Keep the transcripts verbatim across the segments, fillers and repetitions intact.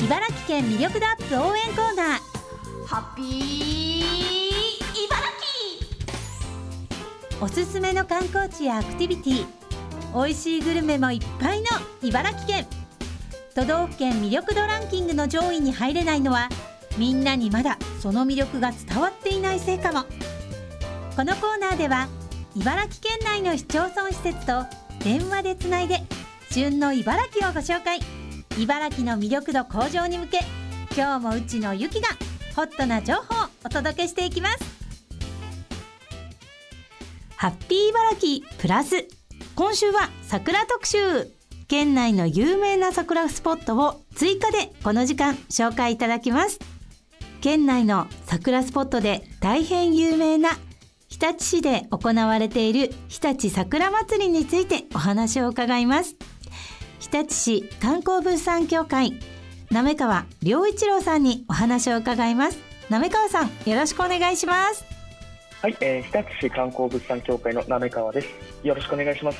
茨城県魅力度アップ応援コーナー、 ハッピー茨城。 おすすめの観光地やアクティビティ、美味しいグルメもいっぱいの茨城県。都道府県魅力度ランキングの上位に入れないのは、みんなにまだその魅力が伝わっていないせいかも。このコーナーでは茨城県内の市町村施設と電話でつないで旬の茨城をご紹介。茨城の魅力度向上に向け、今日もうちのゆきがホットな情報をお届けしていきます。ハッピー茨城プラス、今週は桜特集。県内の有名な桜スポットを追加でこの時間紹介いただきます。県内の桜スポットで大変有名な日立市で行われている日立桜まつりについてお話を伺います。日立市観光物産協会滑川良一郎さんにお話を伺います。滑川さん、よろしくお願いします。 はい、えー、日立市観光物産協会の滑川です。よろしくお願いします。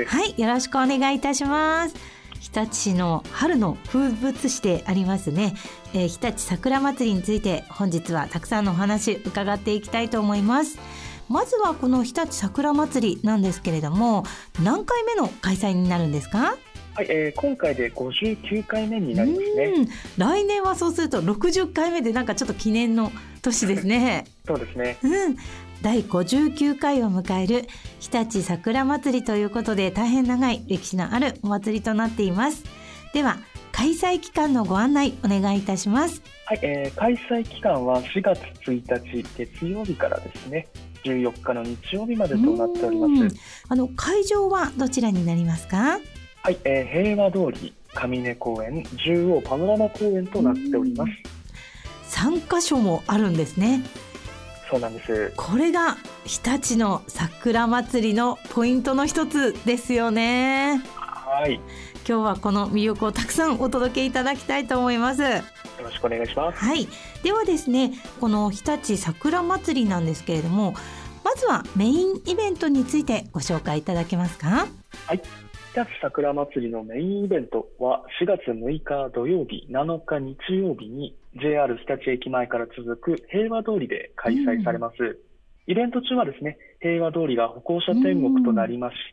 はい、よろしくお願いいたします。日立市の春の風物詩でありますね、えー、日立桜まつりについて本日はたくさんのお話伺っていきたいと思います。まずはこの日立桜まつりなんですけれども、何回目の開催になるんですか？ はい、えー、今回でごじゅうきゅうかいめになりますね。 うん、来年はそうするとろくじゅっかいめで、なんかちょっと記念の年ですね。 そうですね、 うん、だいごじゅうきゅうかいを迎える日立桜まつりということで、大変長い歴史のあるお祭りとなっています。では開催期間のご案内お願いいたします。 はい、えー、開催期間はしがつついたち月曜日からですね、じゅうよっかの日曜日までとなっております。 あの会場はどちらになりますか？ はい、えー、平和通り、上根公園、十王パノラマ公園となっております。 さんかしょもあるんですね。 そうなんです。 これが日立の桜まつりのポイントの一つですよね。 はい、 今日はこの魅力をたくさんお届けいただきたいと思います。よろしくお願いします。 はい、ではですね、この日立桜まつりなんですけれども、まずはメインイベントについてご紹介いただけますか？ はい、日立桜まつりのメインイベントはしがつむいか土曜日、なのか日曜日に ジェイアール 日立駅前から続く平和通りで開催されます。うん、イベント中はですね、平和通りが歩行者天国となりまして、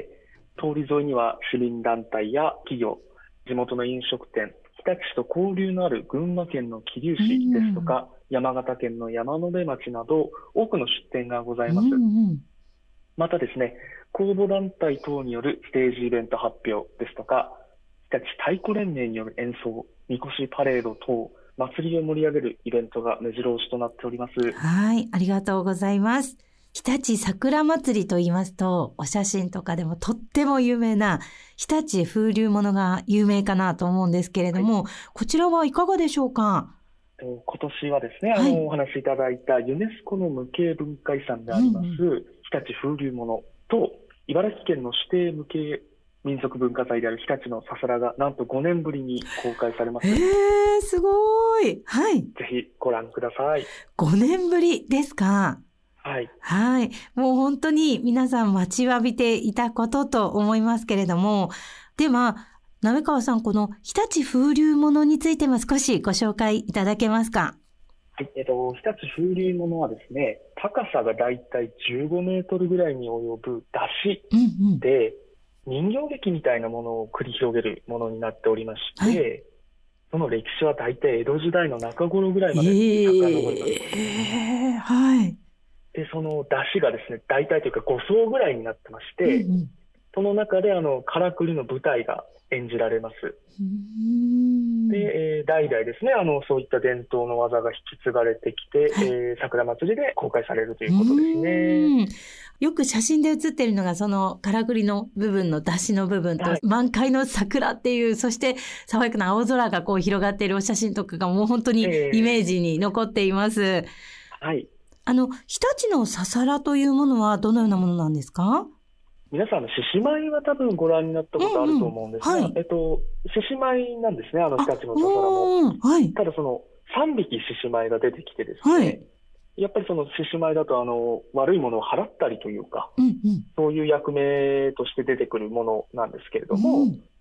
うん、通り沿いには市民団体や企業、地元の飲食店、日立市と交流のある群馬県の桐生市ですとか、うん、山形県の山辺町など多くの出店がございます。うんうん、またですね、公募団体等によるステージイベント発表ですとか、日立太鼓連盟による演奏、みこしパレード等、祭りを盛り上げるイベントが目白押しとなっております。 はい、ありがとうございます。日立桜まつりと言いますと、お写真とかでもとっても有名な日立風流物が有名かなと思うんですけれども、はい、こちらはいかがでしょうか？ 今年はですね、あの、はい、お話しいただいたユネスコの無形文化遺産であります、うんうん、日立風流物と茨城県の指定無形民族文化財である日立のささらがなんとごねんぶりに公開されます。 えー、すごい。はい。 ぜひご覧ください。 ごねんぶりですか？ はい。 はい。もう本当に皆さん待ちわびていたことと思いますけれども、では、滑川さん、この日立風流物についても少しご紹介いただけますか？ はい、えっと、日立風流物はですね、高さがだいたいじゅうごメートルぐらいに及ぶ山車で、うんうん、人形劇みたいなものを繰り広げるものになっておりまして、はい、その歴史はだいたい江戸時代の中頃ぐらいまで遡ります。 えー、はい。 で、その山車がですね、大体というかご層ぐらいになってまして、うんうん、その中であのからくりの舞台が演じられます。うーんで、えー、代々ですね、あのそういった伝統の技が引き継がれてきて、はい、えー、桜祭りで公開されるということですね。 よく写真で写っているのがそのからくりの部分の出汁の部分と、はい、満開の桜っていう、そして爽やかな青空がこう広がっているお写真とかがもう本当にイメージに残っています。えー、 はい。 あの日立のささらというものはどのようなものなんですか？ 皆さん、獅子舞は多分ご覧になったことあると思うんですが、うんうん、はい、えっと、獅子舞なんですね、あの日立のささらも。はい、ただそのさんびき獅子舞が出てきてですね、はい、やっぱりその獅子舞だとあの悪いものを払ったりというか、うんうん、そういう役目として出てくるものなんですけれども、うん、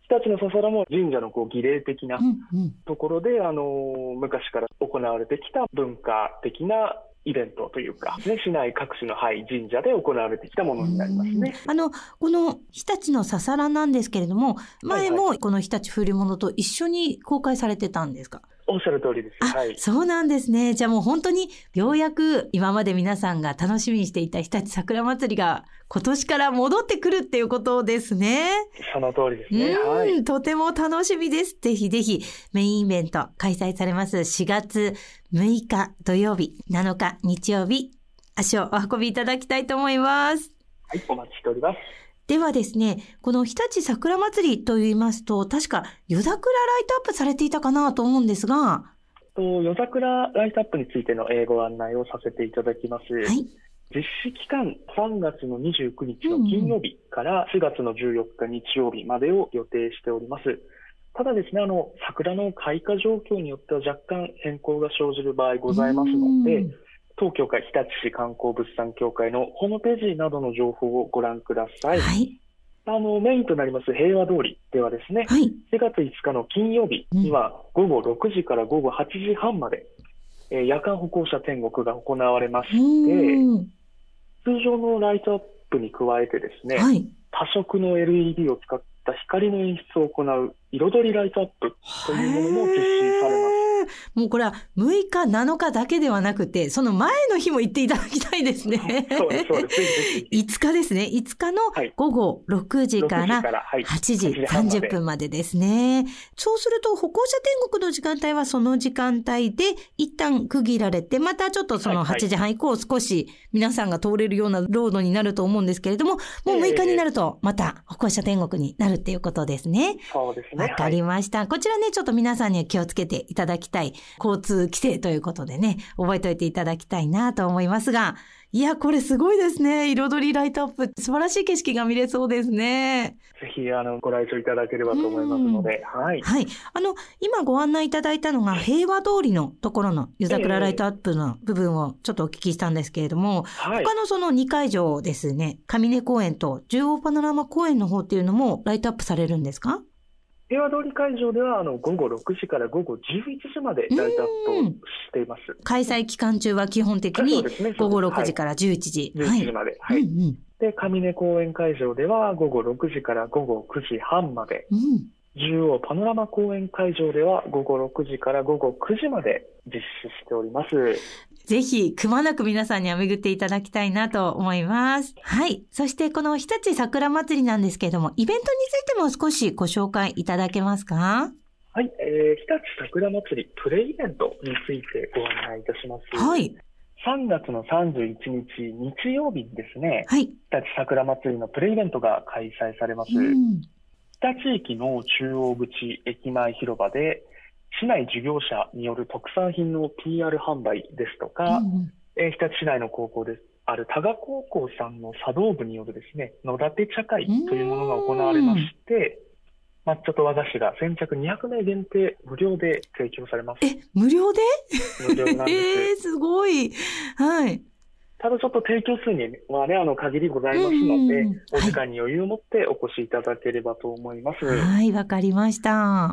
日立のささらも神社のこう儀礼的なうんうん、 ところで、あの昔から行われてきた文化的なイベントというか、ね、市内各地の、はい、神社で行われてきたものになりますね。 あのこの日立のささらなんですけれども、前もこの日立風流物と一緒に公開されてたんですか？ おっしゃる通りです。 あ、 はい、 そうなんですね。じゃあもう本当にようやく今まで皆さんが楽しみにしていた日立桜祭りが今年から戻ってくるっていうことですね。 その通りですね。 うん、 はい、 とても楽しみです。ぜひぜひメインイベント開催されますしがつむいか土曜日、なのか日曜日、足をお運びいただきたいと思います。 はい、お待ちしております。 ではですね、この日立桜祭りと言いますと、確か夜桜ライトアップされていたかなと思うんですが、 と夜桜ライトアップについてのご案内をさせていただきます。 はい、 実施期間さんがつのにじゅうくにちの金曜日からしがつのじゅうよっか日曜日までを予定しております。ただですね、あの桜の開花状況によっては若干変更が生じる場合ございますので、当協会日立市観光物産協会のホームページなどの情報をご覧ください。 はい、 あのメインとなります平和通りではですね、 はい、 しがついつかの金曜日にはごごろくじからごごはちじはんまで、えー夜間歩行者天国が行われまして、通常のライトアップに加えてですね、 はい、 多色の エルイーディー を使った光の演出を行う彩りライトアップというものも実施されます。 もうこれはむいかなのかだけではなくて、その前の日も行っていただきたいですね。 そうです、そうです。ぜひぜひいつかですね。いつかのごごろくじからはちじさんじゅっぷんまでですね。そうすると歩行者天国の時間帯はその時間帯で一旦区切られて、またちょっとそのはちじはん以降少し皆さんが通れるようなロードになると思うんですけれども、もうむいかになるとまた歩行者天国になるっていうことですね。 そうですね。 わかりました。はい、こちらね、ちょっと皆さんには気をつけていただきたい交通規制ということでね、覚えておいていただきたいなと思いますが、いや、これすごいですね。彩りライトアップ、素晴らしい景色が見れそうですね。 ぜひあのご来場いただければと思いますので、はい。 はい。あの、今ご案内いただいたのが平和通りのところの夜桜ライトアップの部分をちょっとお聞きしたんですけれども、はい、他のそのにかいじょうですね、上根公園と中央パノラマ公園の方っていうのもライトアップされるんですか？ 平和通り会場ではあのごごろくじからごごじゅういちじまでライトアップをしています。 開催期間中は基本的にごごろくじからじゅういちじ。 はい、じゅういちじまで。はい。うんうん、で、上根公園会場ではごごろくじからごごくじはんまで。うん、中央パノラマ公園会場ではごごろくじからごごくじまで実施しております。 ぜひくまなく皆さんには巡っていただきたいなと思います。はい。そしてこの日立桜祭りなんですけれども、イベントについても少しご紹介いただけますか？ はい。えー、日立桜祭りプレイベントについてご案内いたします。はい。さんがつのさんじゅういちにち日曜日にですね、はい、日立桜祭りのプレイベントが開催されます。うん、日立駅の中央口駅前広場で、市内事業者による特産品の ピーアール 販売ですとか、うん、えー、日立市内の高校である多賀高校さんの茶道部によるですね、野立茶会というものが行われまして、抹茶と和菓子が先着にひゃくめい限定無料で提供されます。 え、無料で？ 無料なんです。 えー、すごい。はい。 ただちょっと提供数にはね、あの、限りございますので、お時間に余裕を持ってお越しいただければと思います。 はい、わかりました。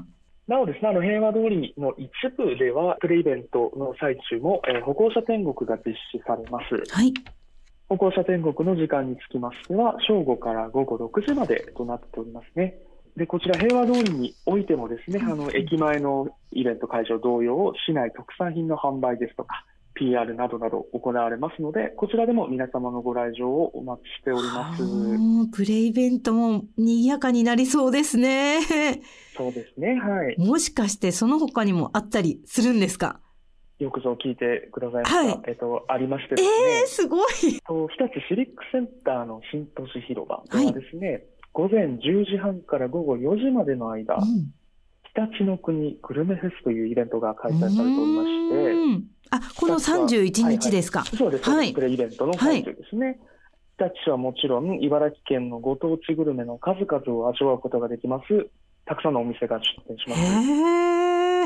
なおですね、あの平和通りの一部では、プレイベントの最中も、えー、歩行者天国が実施されます。はい。歩行者天国の時間につきましては、正午からごごろくじまでとなっておりますね。で、こちら平和通りにおいてもですね、あの、駅前のイベント会場同様、市内特産品の販売ですとか、ピーアール などなど行われますので、こちらでも皆様のご来場をお待ちしております。 プレイベントも賑やかになりそうですね。 そうですね、はい。 もしかしてその他にもあったりするんですか？ よくぞ聞いてくださいました。はい、えっと、ありましてですね。 えー、すごい。 日立シビックセンターの新都市広場ではですね、はい、ごぜんじゅうじはんからごごよじまでの間、うん、日立の国グルメフェスというイベントが開催されておりまして、 あ、このさんじゅういちにちですか？ はいはい、そうです、はい、プレイベントの最中ですね。はい、日立市はもちろん、茨城県のご当地グルメの数々を味わうことができます、たくさんのお店が出店します。 へー。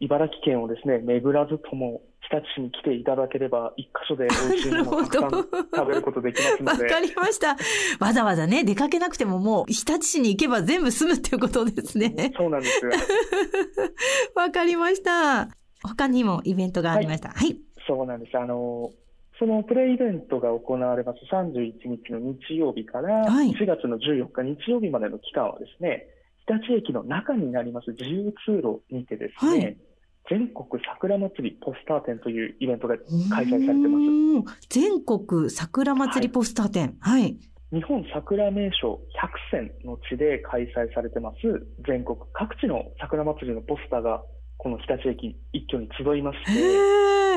茨城県をですね、巡らずとも日立市に来ていただければ一箇所で美味しいものをたくさん食べることできますので。 わかりました。わざわざね出かけなくてももう日立市に行けば全部済むっていうことですね。 そうなんですよ。 わかりました。他にもイベントがありました。はい。はい、 そうなんです。あのそのプレイイベントが行われますさんじゅういちにちの日曜日からしがつのじゅうよっか日曜日までの期間はですね、日立駅の中になります自由通路にてですね、はい、全国桜祭りポスター展というイベントが開催されてます。 全国桜祭りポスター展。はい。はい、 日本桜名所ひゃくせんの地で開催されてます全国各地の桜祭りのポスターがこの日立駅一挙に集いまして、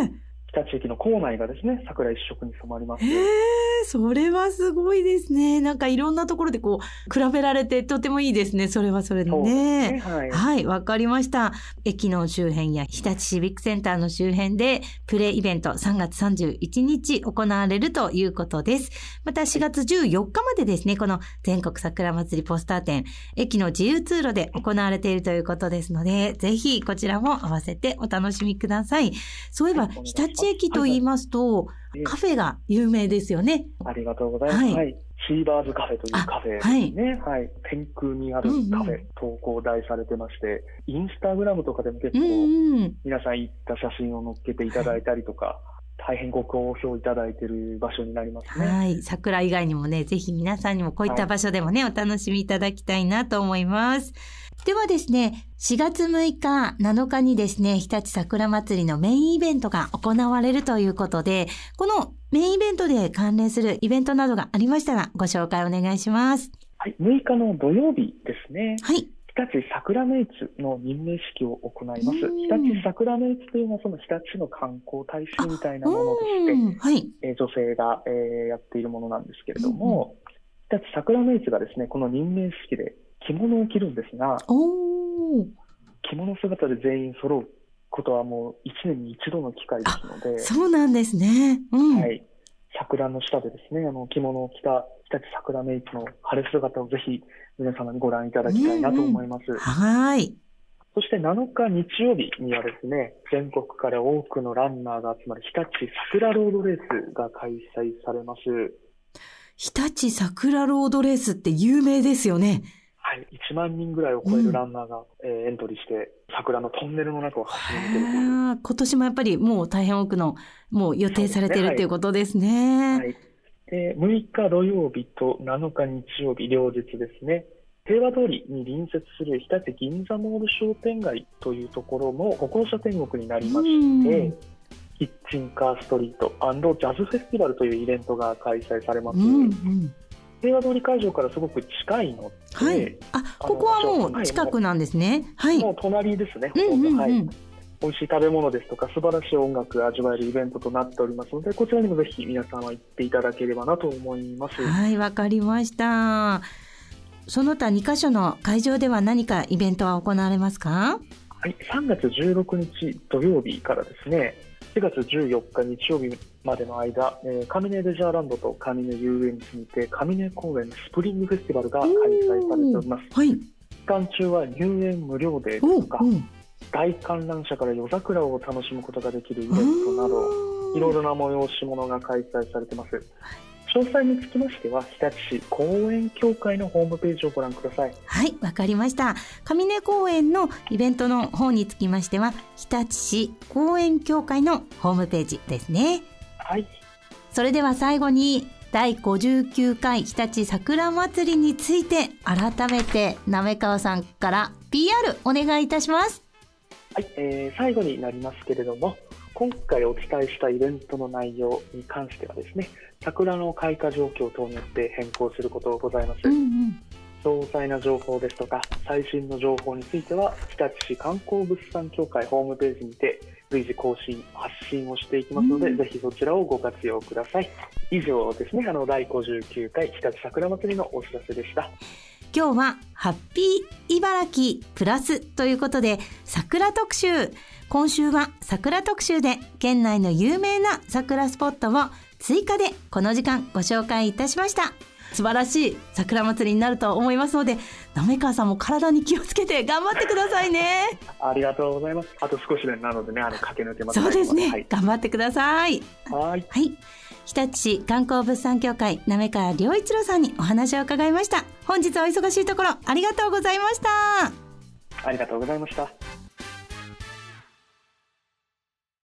日立駅の構内がですね、桜一色に染まります。 へー、それはすごいですね。なんかいろんなところでこう比べられてとてもいいですね。それはそれでね。ね、はい、はい、わかりました。駅の周辺や日立シビックセンターの周辺でプレイイベントさんがつさんじゅういちにち行われるということです。またしがつじゅうよっかまでですね、この全国桜祭りポスター展、駅の自由通路で行われているということですので、ぜひこちらも合わせてお楽しみください。そういえば日立駅と言いますと、はい、カフェが有名ですよね。 ありがとうございます。はいはい、シーバーズカフェというカフェですね。はい、はい、天空にあるカフェ、うんうん、投稿題されてまして、インスタグラムとかでも結構、うんうん、皆さん行った写真を載っけていただいたりとか、はい、大変ご好評いただいている場所になりますね。はい、桜以外にもね、ぜひ皆さんにもこういった場所でもね、はい、お楽しみいただきたいなと思います。ではですね、しがつむいか、なのかにですね、日立桜祭りのメインイベントが行われるということで、このメインイベントで関連するイベントなどがありましたらご紹介お願いします。 はい、むいかの土曜日ですね。 はい。 日立桜メイツの任命式を行います。日立桜メイツというのはその日立の観光大使みたいなものとして、はい、えー、女性が、えー、やっているものなんですけれども、日立桜メイツがですね、この任命式で着物を着るんですが、お着物姿で全員揃うことはもういちねんに一度の機会ですので、 そうなんですね。うん、 はい、桜の下でですね、あの着物を着た日立桜メイツの晴れ姿をぜひ皆様にご覧いただきたいなと思います。うんうん、はい。そしてなのか日曜日にはですね、全国から多くのランナーが集まる日立桜ロードレースが開催されます。 日立桜ロードレースって有名ですよね。 はい、いちまんにんぐらいを超えるランナーが、うん、えー、エントリーして桜のトンネルの中を走り抜けるという。 今年もやっぱりもう大変多くのもう予定されている、ね、ということですね。 はい、でむいか土曜日となのか日曜日両日ですね、平和通りに隣接する日立銀座モール商店街というところの歩行者天国になりまして、うん、キッチンカーストリート&ジャズフェスティバルというイベントが開催されます。うんうん、平和通り会場からすごく近いので、 はい、あ、ここはもう近くなんですね。 はい、もう隣ですね。うんうんうん、はい、美味しい食べ物ですとか素晴らしい音楽が味わえるイベントとなっておりますので、こちらにもぜひ皆さんは行っていただければなと思います。 はい、わかりました。その他にかしょの会場では何かイベントは行われますか？ はい、さんがつじゅうろくにち土曜日からですね、しがつじゅうよっか日曜日までの間、えー、上根レジャーランドと上根遊園地にて上根公園スプリングフェスティバルが開催されております。はい、期間中は入園無料でですとか、大観覧車から夜桜を楽しむことができるイベントなど、いろいろな催し物が開催されています。詳細につきましては日立市公園協会のホームページをご覧ください。 はい、わかりました。上根公園のイベントの方につきましては日立市公園協会のホームページですね。 はい。 それでは最後にだいごじゅうきゅうかい日立桜祭りについて改めて滑川さんから ピーアール お願いいたします。 はい、えー、最後になりますけれども、今回お伝えしたイベントの内容に関してはですね、桜の開花状況等によって変更することがございます。うんうん、詳細な情報ですとか最新の情報については日立市観光物産協会ホームページにて随時更新発信をしていきますので、うん、ぜひそちらをご活用ください。以上ですね、あのだいごじゅうきゅうかい日立桜祭りのお知らせでした。 今日はハッピー茨城プラスということで桜特集。今週は桜特集で県内の有名な桜スポットを追加でこの時間ご紹介いたしました。 素晴らしい桜祭りになると思いますので、滑川さんも体に気をつけて頑張ってくださいね。 ありがとうございます。あと少しでなのでね、あの駆け抜けます。 そうですね、 はい、 頑張ってください。 はい、 はい、日立市観光物産協会滑川良一郎さんにお話を伺いました。本日はお忙しいところありがとうございました。 ありがとうございました。